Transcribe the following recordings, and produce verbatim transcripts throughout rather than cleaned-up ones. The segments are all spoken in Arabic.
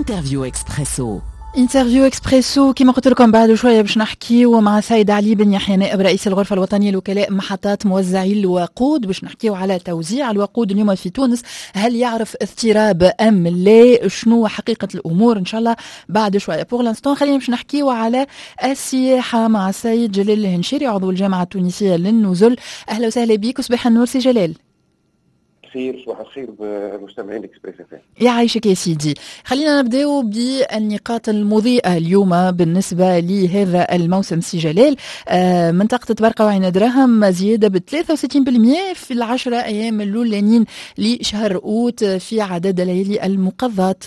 انترفيو اكسبريسو. انترفيو اكسبريسو كما قلت لكم بعد شويه باش نحكيو مع سيد علي بن يحيى نائب رئيس الغرفه الوطنيه لوكلاء محطات موزعي الوقود، باش نحكيو على توزيع الوقود اليوم في تونس. هل يعرف اضطراب ام لا؟ شنو حقيقه الامور؟ ان شاء الله بعد شويه. بور لانستون خلينا باش نحكيو على السياحه مع السيد جلال الهنشيري عضو الجامعه التونسيه للنزل. اهلا وسهلا بك وصباح النور سي جلال. خير صباح الخير بمستمعين اكسبريس اف ام. يعيشك يا سيدي. خلينا نبداو بالنقاط المضيئة اليوم بالنسبة لهذا الموسم سي جلال. آه منطقة تبرقة وعين دراهم زيادة ب ثلاثة وستين بالمئة في العشرة أيام الأولانيين لشهر أوت في عدد الليالي المقضات.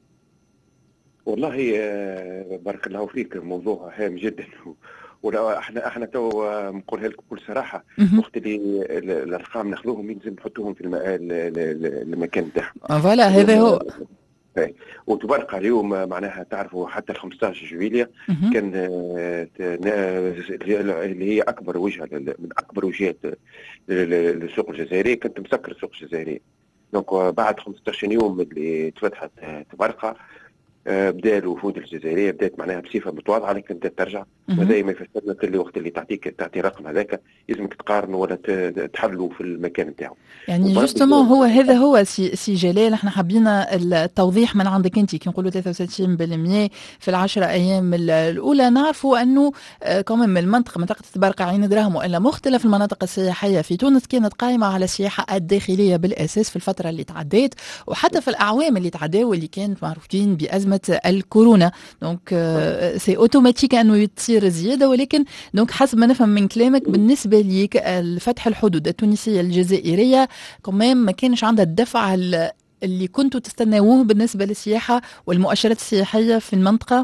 والله آه بارك الله فيك، موضوع هام جدا. ولا احنا احنا تو نقولها لكم بكل صراحه، وقت اللي الارقام ناخذوهم لازم نحطوهم في المكان تاعهم. فوالا هذا هو. وتبرقى اليوم معناها تعرفوا حتى ال خمسطاش جويلية كان اللي هي اكبر وجهه من اكبر وجهات للسوق الجزائري، كانت مسكر السوق الجزائري. دونك بعد خمسطاش يوم اللي تفتحت تبرقى بدا الوفود الجزائريه بدات معناها بصفه متواضعه لكن بدات ترجع. وهذا ما يفسر لك اللي وقت اللي تعطيك تعطي رقم هذاك لازمك تقارنوا ولا تحلوا في المكان نتاعو. يعني جوستومون هو هذا هو سي, سي جلال، احنا حبينا التوضيح من عندك انت كي نقولوا ثلاثة وستين بالمئة في العشرة ايام الاولى. نعرفوا انه كمان من المنطقه منطقه تبرقة عين دراهم والا مختلف المناطق السياحيه في تونس كانت قائمه على السياحه الداخليه بالاساس في الفتره اللي تعديت وحتى في الاعوام اللي تعداو واللي كانت معروفين بازمه الكورونا. دونك سي اوتوماتيك انه تصير زياده، ولكن دونك حسب ما نفهم من كلامك بالنسبه ليك فتح الحدود التونسيه الجزائريه كمان ما كانش عندها الدفع اللي كنتوا تستناوه بالنسبه للسياحه والمؤشرات السياحيه في المنطقه.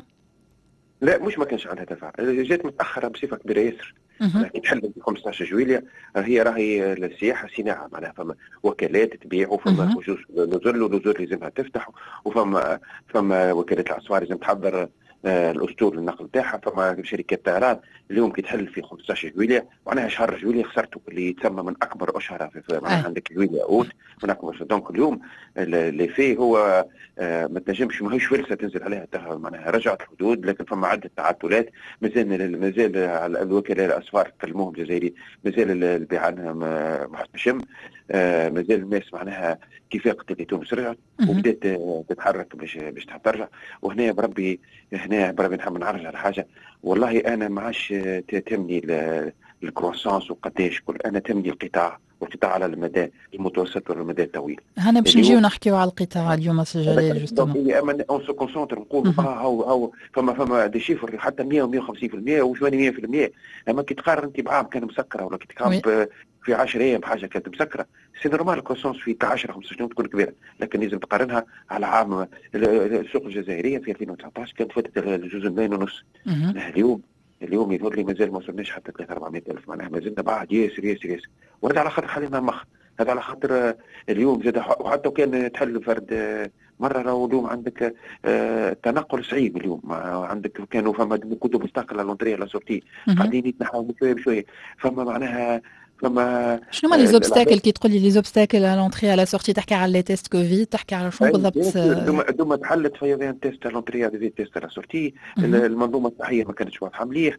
لا مش ما كانش عندها دفع، جات متاخره بصفه كبيره ياسر. يعني تحل في خمسطاش جويلية هي راهي السياحه صناعه، معناها فما وكالات تبيع وفما خصوص نزل ونزل لازمها تفتح، وفما فما وكالات الاسعار لازم تحضر آه الاسطول النقل تاعها، فما شركات طيران اليوم كي تحل في خمسطاش جويلية معناها شهر جويلية خسرته اللي يتسمى من اكبر اشهر في معناها عندك جويلية اوت من اكبر. دونك اليوم اللي فيه هو آه ما تنجمش ماهيش فلسه تنزل عليها معناها رجعت الحدود، لكن فما عده تعطلات. مازال مازال الوكلاء الاسفار كلموهم الجزائري مازال البيع عنها محتشم، آه مازال الناس معناها كيف قلت لي تونس رجعت وبدات تتحرك باش باش ترجع. وهنا بربي هنا بربي نحب نعرج على حاجه، والله انا ما عادش تهمني الكروسانس وقداش كل، انا تهمني القطاع والقطاع على المدى المتوسط والمدى الطويل. هنا باش نجيو نحكيو على القطاع اليوم سي جلال جوستومون. اما اون سو كونسونتر نقولوا اه هاو هاو فما فما دي شيفر حتى مئة ومئة وخمسين بالمئة وثمانين بالمئة. اما كي تقارن انت بعام كان مسكره ولا كي تقارن في عشرة ايام بحاجه كانت مسكره، سي نورمال الكروسونس في عشرة خمسة عشر تكون كبيره، لكن لازم تقارنها على عام. السوق الجزائريه في ألفين وتسعطاش كانت فاتت الجزء ملايين ونص. اليوم اليوم يظهر لي مازال ما وصلناش حتى ثلاثة أربعمئة ألف، معناها مازلنا بعد ياسر ياسر ياسر. وهذا على خاطر خلينا مخ، هذا على خاطر اليوم زاد. وحتى كان تحل فرد مره راهو اليوم عندك آه تنقل صعيب. اليوم عندك كانوا فما كتب مستقله لونتري على سورتي قاعدين يتنحوا بشويه بشويه. فما معناها فما شنو ما لي زوبستاكل كي تقول لي لي زوبستاكل على لونتري على سورتي؟ تحكي على لي تيست كوفيد، تحكي على شنو بالضبط؟ دوما تحلت في فيان تيست لونتري هذا تيست على سورتي. المنظومه الصحيه ما كانتش واضحه مليح،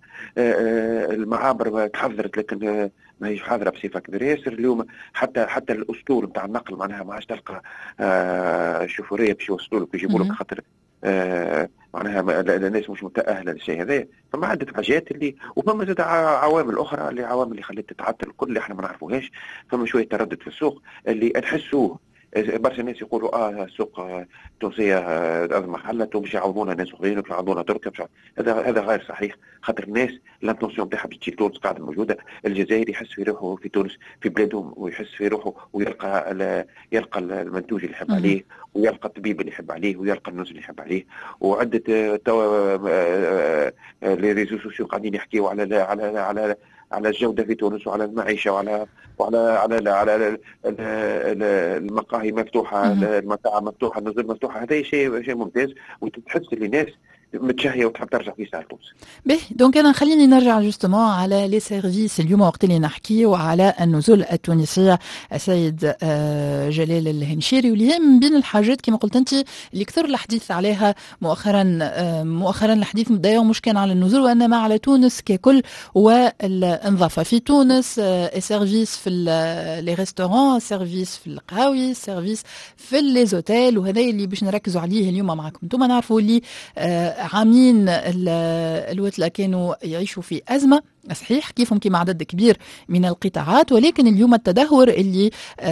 المعابر تحضرت لكن ما هيش حاضره بصفه كبيره ياسر. اليوم حتى حتى الاسطول نتاع النقل معناها ما عادش تلقى آه شوفوريه باش يوصلوا لك يجيبوا لك، خاطر آه معناها الناس مش متاهله للشيء هذا. فما عده حاجات اللي وفما زاد عوامل اخرى اللي عوامل اللي خلت تتعطل الكل اللي احنا ما نعرفوهاش. فما شويه تردد في السوق اللي نحسوه. برشا ناس يقولوا اه السوق التونسيه ازمه حلت ومش يعاونونا ناس اخرين ومش يعاونونا تركيا. هذا هذا غير صحيح، خاطر الناس الانتونسيون تاعها باش تجي تونس قاعده موجوده. الجزائري يحس في روحه في تونس في بلادهم ويحس في روحه ويلقى يلقى المنتوج اللي يحب عليه ويلقى الطبيب اللي يحب عليه ويلقى الناس اللي يحب عليه. وعده توا لي ريزو سوسيو قاعدين يحكيوا على على على على الجودة في تونس وعلى المعيشة وعلى وعلى على على المقاهي مفتوحة، المطاعم مفتوحة، النزل مفتوحة. هذا شيء شيء ممتاز. وتحس اللي الناس متشهيه وتحب ترجع في ساعه تونس. باهي دونك انا خليني نرجع جوستومون على لي سيرفيس اليوم وقت اللي نحكيو على النزول التونسيه السيد جلال الهنشيري، واللي هي من بين الحاجات كما قلت انت اللي كثر الحديث عليها مؤخرا مؤخرا الحديث دايما مش كان على النزول وانما على تونس ككل والنظافه في تونس، سيرفيس في لي ريستورون، سيرفيس في القهاوي، سيرفيس في لي زوتيل، وهذا اللي باش نركزوا عليه اليوم معكم. انتم نعرفوا اللي عامين الوتلة كانوا يعيشوا في أزمة صحيح كيفهم كما عدد كبير من القطاعات، ولكن اليوم التدهور اللي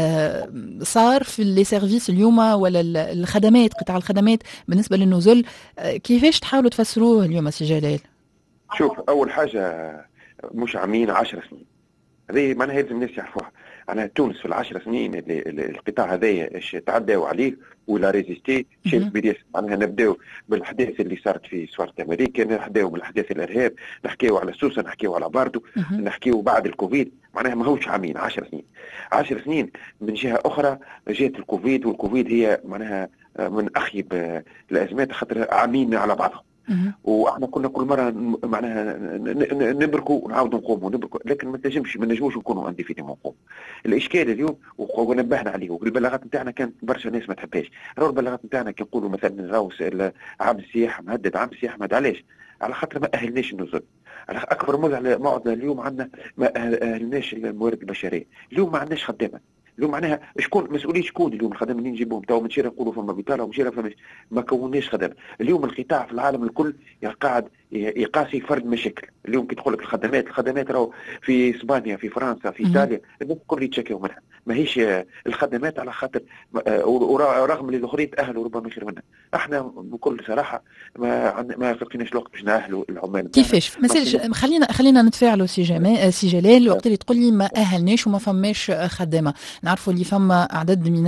صار في اللي سيرفيس اليوم ولا الخدمات قطاع الخدمات بالنسبة للنزول، كيفاش تحاولوا تفسروه اليوم سي جلال؟ شوف أول حاجة مش عامين عشر سنين، هذه معناها لازم الناس يعرفوها. أنا تونس في العشر سنين اللي القطاع هذايا ايش تعداو عليه ولا ريزيستي شيء بديس. معناها نبداو بالأحداث اللي صارت في سوارت أمريكا، نبداو بالأحداث الإرهاب، نحكيو على سوسة، نحكيو على باردو، نحكيو بعد الكوفيد. معناها ما هوش عامين عشر سنين. عشر سنين من جهة أخرى جهة الكوفيد، والكوفيد هي معناها من أخيب الأزمات خاطر عامين على بعضهم. واحنا كنا كل مره معناها نبركوا ونعاودوا نقوموا نبركوا، لكن ما نجمش ما نجموش نكونوا انديفيديمون نقوم. الاشكال اليوم ونبهنا عليه، والبلاغات نتاعنا كانت برشا ناس ما تحبهاش. راهو البلاغات نتاعنا كي نقولوا مثلا راهو عام السياحه مهدد، عام السياحه مهدد علاش؟ على خاطر ما اهلناش النزول. على اكبر معضله اليوم عندنا ما اهلناش الموارد البشريه. اليوم ما عندناش خدامه. اليوم معناها شكون مسؤولين؟ شكون اليوم الخدمه اللي نجيبهم؟ تو من شيره نقولوا فما بطاله ومشيره فما ما كوناش خدمه. اليوم القطاع في العالم الكل قاعد يقاسي فرد مشاكل. اليوم كي تدخل لك الخدمات الخدمات راهو في اسبانيا في فرنسا في ايطاليا الناس الكل يتشكوا منها، ماهيش الخدمات على خاطر رغم اللي الاخرين تاهلوا ربما خير منها. احنا بكل صراحه ما ما لقيناش الوقت باش ناهلوا العمال. كيفاش مسالش خلينا خلينا نتفاعلوا سي جمال سي جلال وقت اللي تقول لي ما اهلناش وما فماش خدامه. نعرفوا اللي فما عدد من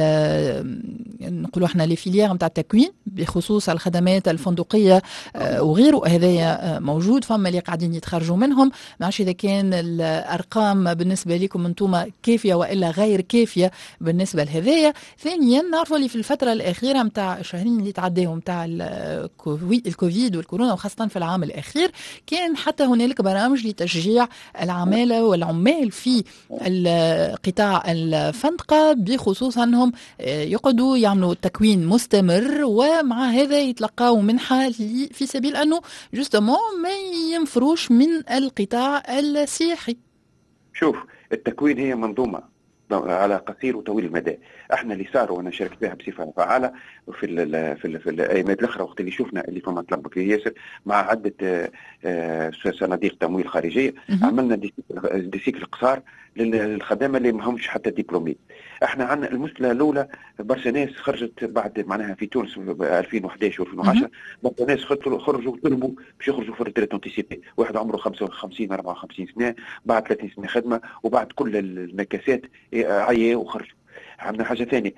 نقولوا احنا لي فيليير نتاع التكوين بخصوص الخدمات الفندقيه وغيره، هذايا موجود. فما اللي قاعدين يتخرجوا منهم، ما نعرفش اذا كان الارقام بالنسبه لكم انتم كافيه والا غير كافيه بالنسبه لهذايا. ثانيا نعرفوا اللي في الفتره الاخيره نتاع الشهرين اللي تعداهم نتاع الكوفيد والكورونا وخاصه في العام الاخير كان حتى هنالك برامج لتشجيع العماله والعمال في القطاع الفندقه بخصوص انهم يقعدوا يعملوا تكوين مستمر، ومع هذا يتلقاوا منحه في سبيل انه جوستومون ما ينفروش من القطاع السياحي. شوف التكوين هي منظومه على قصير وطويل المدى. احنا اللي صار وانا شاركت بها بصفه فعاله في ال في ال في الايامات الاخرى وقت اللي شفنا اللي فما طلب كبير ياسر مع عده صناديق تمويل خارجيه، عملنا ديسيكل قصار للخدامه اللي ما همش حتى دبلومي. احنا عندنا المساله الاولى برشا ناس خرجت بعد معناها في تونس في ألفين وأحد عشر وألفين وعشرة برشا ناس خرجوا طلبوا باش يخرجوا في الريتريت انتيسيبي. واحد عمره خمسة وخمسين أربعة وخمسين سنه بعد ثلاثين سنه خدمه وبعد كل النكاسات عيا وخرجوا. عندنا حاجه ثانيه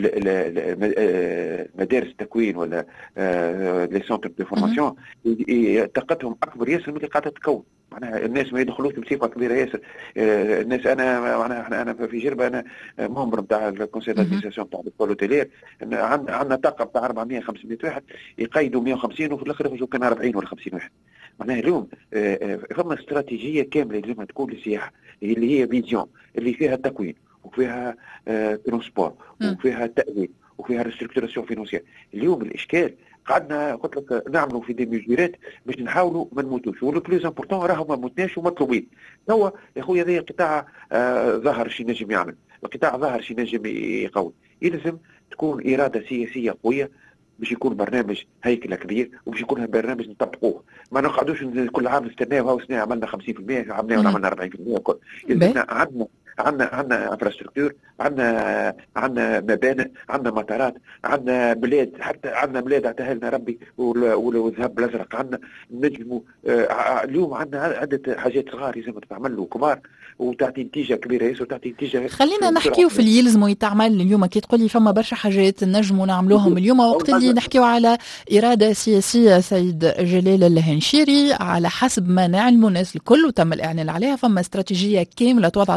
مدارس التكوين ولا لي سونتر دو فورماسيون طاقتهم اكبر ياسر من اللي قاعده تكون. معناها الناس ما يدخلوش بصفه كبيره ياسر. الناس انا معناها انا في جربه انا ممبر نتاع الكونسيل دادمينستراسيون تاع البول اوتيلير، عندنا طاقه نتاع أربعمية خمسمية واحد يقيدوا مية وخمسين وفي الاخر يخرجوا كان أربعين ولا خمسين واحد. معناها اليوم فما استراتيجيه كامله لازم تكون للسياحه اللي هي فيزيون اللي فيها التكوين وفيها ترونسبور وفيها تأويل وفيها ريستركتوراسيون فينانسيير. اليوم الاشكال قعدنا قلت لك نعملوا في دي ميجورات باش نحاولوا ما نموتوش، ولو بلوز امبورطون راهو ما موتناش ومطلوبين. توا يا خويا هذا قطاع آه ظهر شي نجم يعمل، القطاع ظهر شي نجم يقوي. يلزم تكون اراده سياسيه قويه باش يكون برنامج هيكله كبير وباش يكون برنامج نطبقوه. ما نقعدوش كل عام نستناو هاو سنه عملنا خمسين بالمية عملنا ولا عملنا أربعين بالمية. يلزمنا عندنا عندنا عندنا انفراستركتور، عندنا عندنا مبانئ، عندنا مطارات، عندنا بلاد، حتى عندنا بلاد اعتهلنا ربي والذهب الازرق. عندنا نجموا آه اليوم عندنا عده حاجات صغار لازم تتعمل له كبار وتعطي نتيجه كبيره ياسر وتعطي نتيجه. خلينا نحكيو في اللي يلزموا يتعمل اليوم. كي تقول لي فما برشا حاجات نجموا نعملوهم اليوم وقت اللي نحكيو على اراده سياسيه سيد جلال الهنشيري على حسب ما نعلموا الناس الكل وتم الاعلان عليها. فما استراتيجيه كامله توضعت للقطاع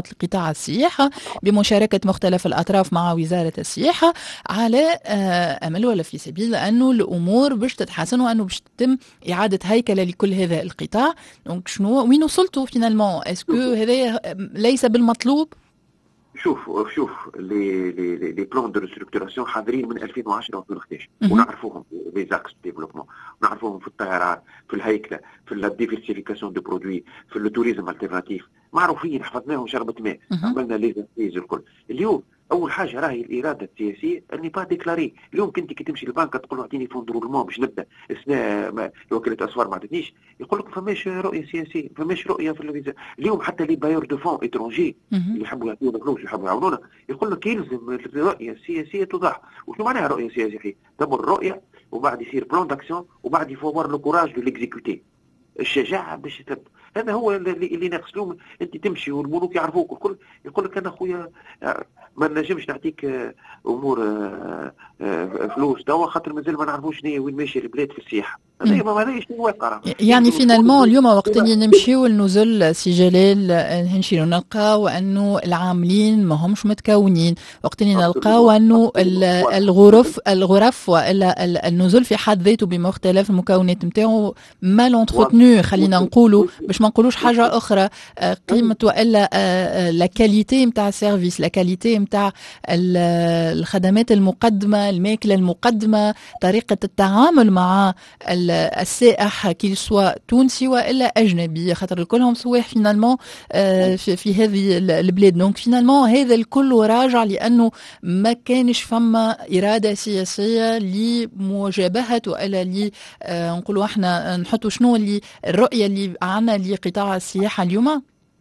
قطاع السياحة بمشاركة مختلف الأطراف مع وزارة السياحة على أمل ولا في سبيل أنه الأمور باش تتحسن وأنه باش تتم إعادة هيكلة لكل هذا القطاع. دونك شنو وين وصلتوا فينالمون؟ اسكو هذا ليس بالمطلوب؟ شوف شوف لي لي لي بلان دو ريستركتوراسيون حاضرين من ألفين وعشرة و ألفين وأحد عشر ونعرفوهم لي زاكس ديفلوبمون، نعرفوهم في الطيران، في الهيكله، في لا ديفيرسيفيكاسيون دو برودوي، في التوريزم التيرناتيف، معروفين حفظناهم شربة ماء، عملنا لي زانتيز الكل. اليوم اول حاجه راهي الاراده السياسيه اني با ديكلاري. اليوم كنت كي تمشي للبنك تقول له اعطيني فون درولمون باش نبدا السنه وكاله اسوار ما عطتنيش، يقول لك فماش رؤيه سياسيه، فماش رؤيه في الفيزا. اليوم حتى لي بايور دو فون اترونجي اللي يحبوا يعطيونا فلوس يحبوا يعاونونا يقول لك يلزم الرؤيه السياسيه توضح. وشنو معناها رؤيه سياسيه؟ تبر الرؤيه وبعد يصير بلان داكسيون وبعد يفوار لو كوراج دو ليكزيكوتي، الشجاعه باش تب. هذا هو اللي اللي ناقص لهم. انت تمشي والملوك يعرفوك الكل يقول لك انا خويا ما نجمش نعطيك امور فلوس توا خاطر مازال ما نعرفوش شنو وين ماشي البلاد في السياحه. هذا ما ماهيش واقع. يعني فينالمون اليوم وقت اللي نمشيو لنزل سي جلال نمشيو نلقاو انه العاملين ما همش متكونين، وقت اللي نلقاو انه الغرف الغرف والا النزل في حد ذاته بمختلف المكونات نتاعو مال انتروتنو، خلينا نقولوا باش ما نقولوش حاجه اخرى، قيمه والا لا كاليتي نتاع السيرفيس، لا كاليتي نتاع الخدمات المقدمه، الماكله المقدمه، طريقه التعامل مع السائح كي سوا تونسي والا اجنبي، خاطر كلهم سواح فينالمون في هذه البلاد. دونك فينالمون هذا الكل راجع لانه ما كانش فما اراده سياسيه لمواجهه والا لي نقولوا احنا نحطوا شنو اللي الرؤيه اللي عندنا لقطاع السياحه اليوم.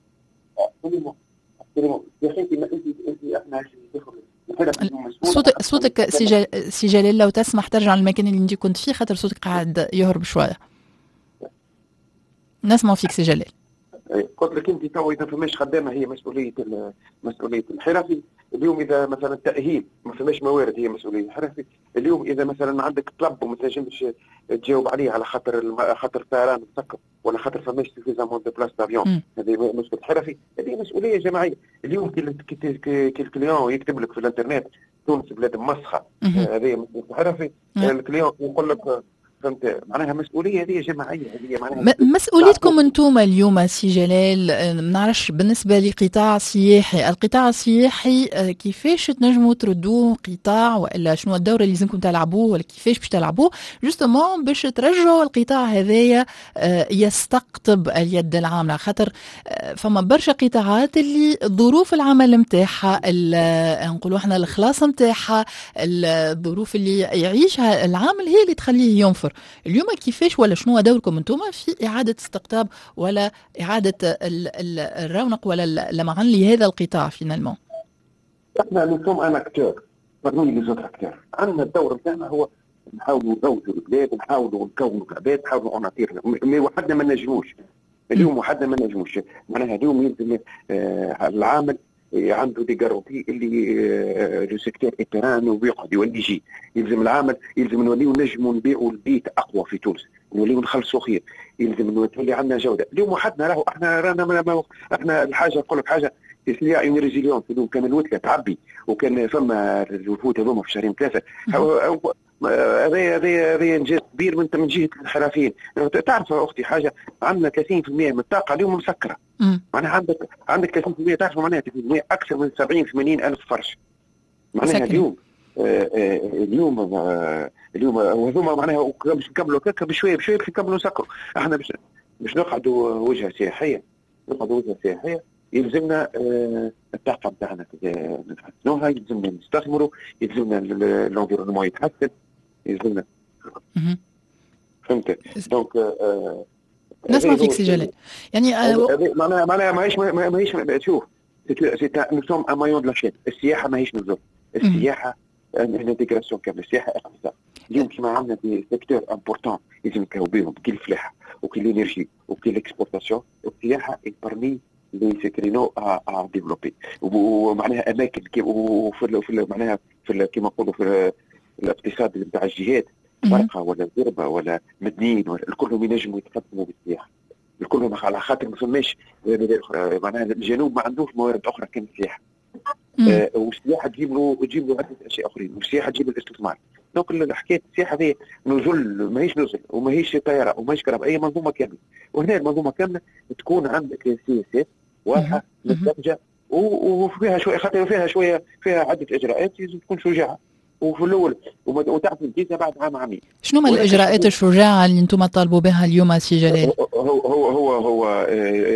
صوتك صوتك سي جلال لو تسمح ترجع للمكان اللي انت كنت فيه خاطر صوتك قاعد يهرب شويه. نسمع فيك سي جلال. قلت لك انت تو اذا فماش خدامه هي مسؤوليه مسؤوليه الحرفي. اليوم اذا مثلا تاهيل ما فماش موارد هي مسؤوليه الحرفي. اليوم اذا مثلا عندك طلب وما تنجمش تجاوب عليه على خاطر خاطر الطيران مسكر ولا خاطر فماش سوفيزامون دو بلاص دافيون، هذه مسؤوليه الحرفي، هذه مسؤوليه جماعيه. اليوم كي الكليون يكتب لك في الانترنت تونس بلاد مسخه، هذه مسؤوليه الحرفي. الكليون يقول لك فهمت معناها مسؤوليه هذه جماعيه، هذه معناها مسؤوليتكم انتم اليوم سي جلال. ما نعرفش بالنسبه لقطاع سياحي، القطاع السياحي كيفاش تنجموا تردوه قطاع والا شنو الدور اللي لازمكم تلعبوه ولا كيفاش باش تلعبوه جوستومون باش ترجعوا القطاع هذايا يستقطب اليد العامله، خاطر فما برشا قطاعات اللي ظروف العمل نتاعها نقولوا احنا الخلاص نتاعها الظروف اللي يعيشها العامل هي اللي تخليه ينفر. اليوم كيفاش ولا شنو دوركم انتم في اعاده استقطاب ولا اعاده الرونق ولا اللمعان لهذا القطاع فينالمون؟ احنا نكون ان اكتور برنامج لي زوت اكتور، عندنا الدور نتاعنا هو نحاولوا نزوجوا البلاد، نحاولوا نكونوا العباد، نحاولوا اوناتير مي وحدنا ما نجموش. اليوم وحدنا ما نجموش، معناها اليوم يلزم آه العامل عنده دي جارونتي اللي لو سيكتور ايبران ويقعد يولي يجي. يلزم العامل يلزم نوليو نجموا نبيعوا البيت اقوى في تونس، نوليو نخلصوا خير، يلزم تولي عندنا جوده. اليوم وحدنا راهو احنا رانا احنا الحاجه نقول لك حاجه يسليا اون ريزيليونس. اليوم كان الوتله تعبي وكان فما الوفود هذوما في شهرين ثلاثه، هذا هذا هذا انجاز كبير من من جهه الحرفيين. تعرف اختي حاجه، عندنا ثلاثين بالمئة من الطاقه اليوم مسكره. معناها عندك عندك ثلاثين بالمئة، تعرف معناها ثلاثين بالمئة اكثر من سبعين ثمانين الف فرش. معناها اليوم آه آه اليوم آه اليوم وهذوما معناها باش نكملوا هكا بشويه بشويه باش نكملوا نسكروا. احنا باش باش نقعدوا وجهه سياحيه، نقعدوا وجهه سياحيه يلزمنا آه الطاقه بتاعنا نحسنوها، يلزمنا نستثمروا، يلزمنا الانفيرونمون يتحسن، يلزمنا فهمت. دونك آه نسمع فيك سي جلال. يعني معناها معناها ماهيش ماهيش شوف سي نو سوم ان مايون دو لاشين. السياحه ماهيش نزول، السياحه انتيغراسيون كامله، السياحه اقتصاد. اليوم كيما عندنا دي سيكتور امبورطون لازم نكاو بهم كي الفلاحه وكي الانرجي وكي الاكسبورتاسيون. السياحه البرمي لي سيكرينو ا ديفلوبي، ومعناها اماكن وفي معناها في كيما نقولوا في الاقتصاد نتاع الجهات فرقه ولا زربه ولا مدنيين ولا الكلهم ينجموا يتقدموا بالسياحه. الكلهم على خاطر ما فماش معناها الجنوب ما عندوش موارد اخرى كان السياحه. آه والسياحه تجيب له تجيب له عده اشياء اخرين، والسياحه تجيب الاستثمار. دونك الحكايه السياحه هذه نزل ماهيش نزل وماهيش طياره وماهيش كهرباء، اي منظومه كامله. وهنا المنظومه كامله تكون عندك سياسات واضحه مستخدمه وفيها شويه خاطر فيها شويه فيها عده اجراءات لازم تكون شجاعه وفي الاول وتعرف الجيزه بعد عام عامين. شنو ما الاجراءات الشجاعه اللي انتم طالبوا بها اليوم سي جلال؟ هو هو هو هو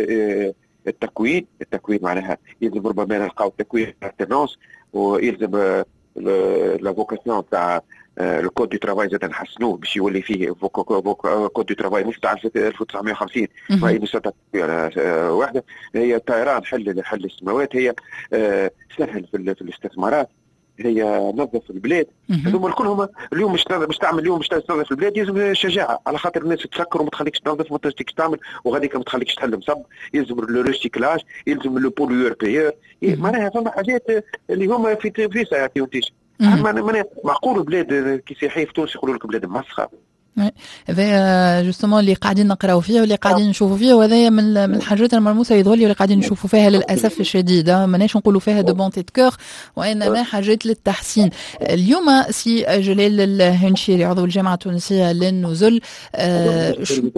التكوين التكوين معناها يلزم ربما نلقاو التكوين التناص، ويلزم لا فوكاسيون تاع الكود دو ترافاي زاد نحسنوه باش يولي فيه كود دو ترافاي مش تاع ألف وتسعمائة وخمسين ما ينسى واحده. هي الطيران حل حل السماوات، هي سهل في الاستثمارات، هي نظف البلاد. هذوما كلهم اليوم مش مش تعمل اليوم مش تنظف البلاد لازم شجاعه على خاطر الناس تسكر وما تخليكش تنظف وما تجيكش تعمل وغاديك ما تخليكش تحل مصب. يلزم لو ريسيكلاج، يلزم لو بوليور بيور، معناها فما حاجات اللي هما في في ساعتين وتيش. معقول بلاد كي سياحيه في تونس يقولوا لك بلاد مسخه. هذا جوستومون اللي قاعدين نقراو فيه واللي قاعدين نشوفوا فيه، وهذا من من الحاجات الملموسه يظهر لي واللي قاعدين نشوفوا فيها للاسف الشديد. ماناش نقولوا فيها دو بونتي دو كور وانما حاجات للتحسين. اليوم سي جلال الهنشيري عضو الجامعه التونسيه للنزل، أه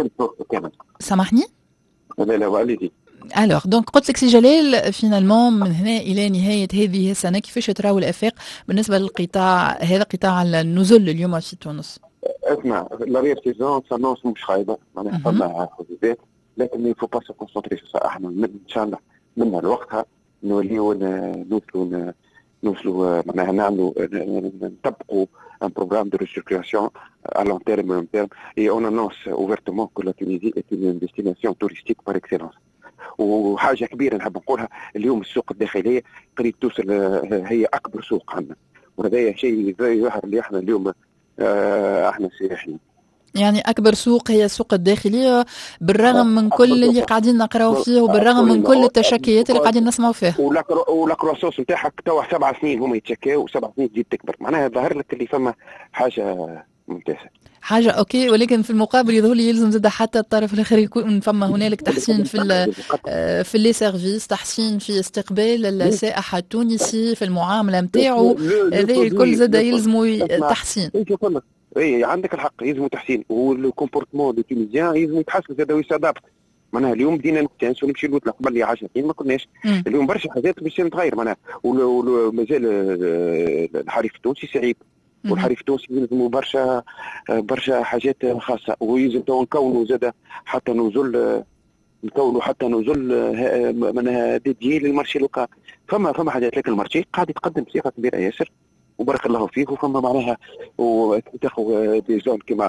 سامحني؟ لا لا والدي. الوغ دونك قلت لك سي جلال فينالمون من هنا الى نهايه هذه السنه كيفاش تراو الافاق بالنسبه للقطاع هذا قطاع النزل اليوم في تونس؟ اسمع لا ريبتيزون سانونس مش خايبه معناها فما حدودات، لكن ما فو با سو كونسونطري سو سا. احنا ان شاء الله منا لوقتها نوليو نوصلوا نوصلوا معناها نعملوا نطبقوا un programme de restructuration à long terme et long terme, et on annonce ouvertement que la Tunisie est une destination touristique par excellence. وحاجه كبيره نحب نقولها، اليوم السوق الداخليه قريب توصل هي اكبر سوق عندنا، وهذا شيء يظهر اللي احنا اليوم احنا سياحيين. يعني اكبر سوق هي السوق الداخليه بالرغم من كل اللي قاعدين نقراو فيه وبالرغم من كل التشكيات اللي قاعدين نسمعوا فيها. ولا كروسوس نتاعها توا سبع سنين هما يتشكاو وسبع سنين تزيد تكبر، معناها ظهر لك اللي فما حاجه ممتازه. حاجه اوكي، ولكن في المقابل يظهر لي يلزم زاد حتى الطرف الاخر يكون فما هنالك تحسين في في لي سيرفيس، تحسين في استقبال السائح التونسي في المعامله نتاعو، هذا الكل زاد يلزموا تحسين. اي عندك الحق يلزموا تحسين، والكومبورتمون دو تونيزيان يلزم يتحسن زاد ويسادابت. معناها اليوم بدينا نتنسوا ونمشي لوطلا قبل لي عشرة سنين ما كناش. مم. اليوم برشا حاجات باش تتغير معناها، ومازال الحريف التونسي صعيب، والحريف التونسي يلزموا برشا برشا حاجات خاصه، ويلزم تو نكونوا زاد حتى نزل نكونوا حتى نزل معناها ديديي للمارشي لوكال. فما فما حاجات، لكن المارشي قاعد يتقدم بصفه كبيره ياسر وبارك الله فيك. وفما معناها وتاخذ دي زون كيما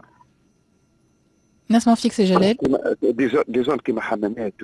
نسمع فيك سي جلال، دي زون كيما حمامات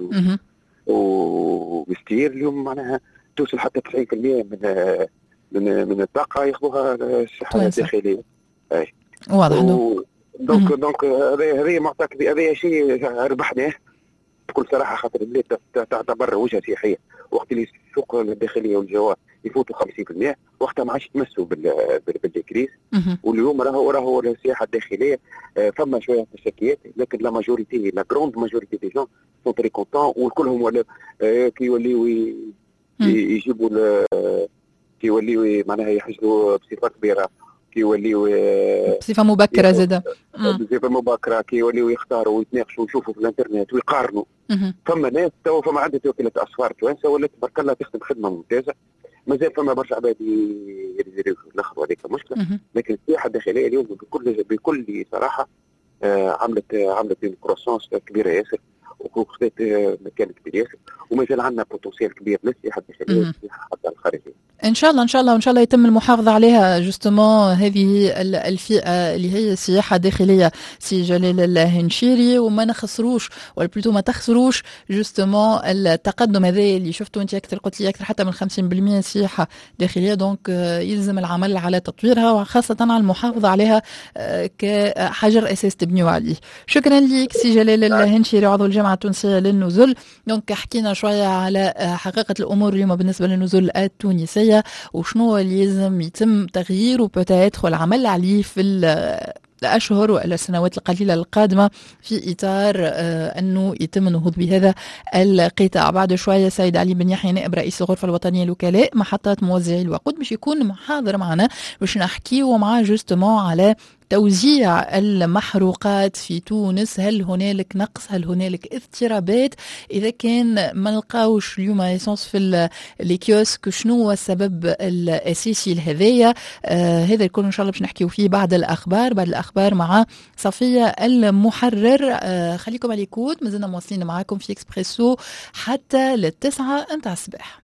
وستير اليوم معناها توصل حتى تسعين بالمئة من من من الطاقه ياخذوها الصحه الداخليه. اي واضح. دونك دونك هذه معطى كبير، هذا شيء ربحناه بكل صراحه، خاطر البلاد تعتبر وجهه سياحيه. وقت اللي السوق الداخليه والجوار يفوتوا خمسين بالمئة وقتها ما عادش يتمسوا بالديكريس. واليوم راهو راهو السياحه الداخليه فما شويه تشكيات، لكن لا ماجوريتي لا جروند ماجوريتي دي جون سون تري كونتون، والكلهم ولا كي يوليو يجيبوا كي يوليو معناها يحجزوا بصفه كبيره، كي يوليو بصفه مبكره زاده بصفه مبكره، كي يوليو يختاروا ويتناقشوا ويشوفوا في الانترنت ويقارنوا. فما ناس تو فما عده وكالات اسفار توانسه ولات تبارك الله تخدم خدمه ممتازه. مازال فما برشا عباد يريدوا الاخر وهذيك مشكله، لكن السياحه الداخليه اليوم بكل بكل صراحه عملت عملت كروسونس كبيره ياسر، وخذت مكان كبير ياسر، ومازال عندنا بوتنسيال كبير للسياحه الداخليه والسياحه حتى الخارجيه. ان شاء الله ان شاء الله وان شاء الله يتم المحافظه عليها جوستومون هذه الفئه اللي هي السياحه الداخليه سي جلال الهنشيري، وما نخسروش ولا بلوتو ما تخسروش جوستومون التقدم هذا اللي شفتوا انت اكثر، قلت لي اكثر حتى من خمسين بالمئة سياحه داخليه. دونك يلزم العمل على تطويرها وخاصه على المحافظه عليها كحجر اساس تبنيوا عليه. شكرا لك سي جلال الهنشيري عضو الجامعه التونسيه للنزل. دونك حكينا شويه على حقيقه الامور اليوم بالنسبه للنزل التونسيه وشنو اللي لازم يتم تغييره بوتيتر والعمل عليه في الأشهر وإلى السنوات القليلة القادمة في إطار أنه يتم النهوض بهذا القطاع. بعد شوية سيد علي بن يحيى نائب رئيس الغرفة الوطنية لوكلاء محطات موزعي الوقود باش يكون محاضر معنا باش نحكيو معاه جوستمون على توزيع المحروقات في تونس. هل هنالك نقص؟ هل هنالك اضطرابات؟ إذا كان ما نلقاوش اليوم ايسونس في الكيوسك شنو هو السبب الأساسي لهذايا؟ آه هذا الكل إن شاء الله باش نحكيو فيه بعد الأخبار. بعد الأخبار مع صفية المحرر. آه خليكم على الكود، مازلنا مواصلين معاكم في إكسبريسو حتى للتسعة نتاع الصباح.